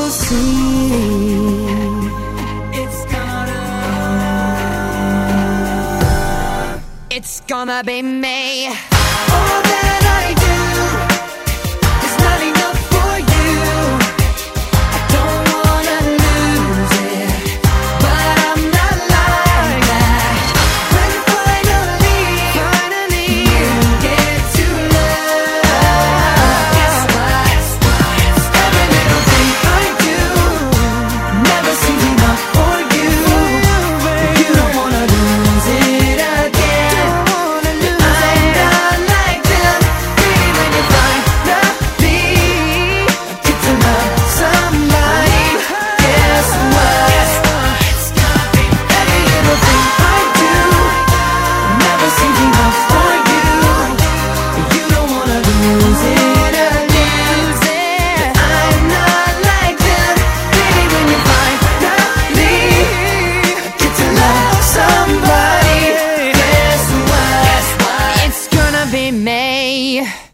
you'll see. It's gonna be me. All that I do is not enough for you. I don't wanna lose it, but I'm not like that. When finally you get to love, guess what? Every little thing I do never seems enough for you. You don't wanna lose it again. May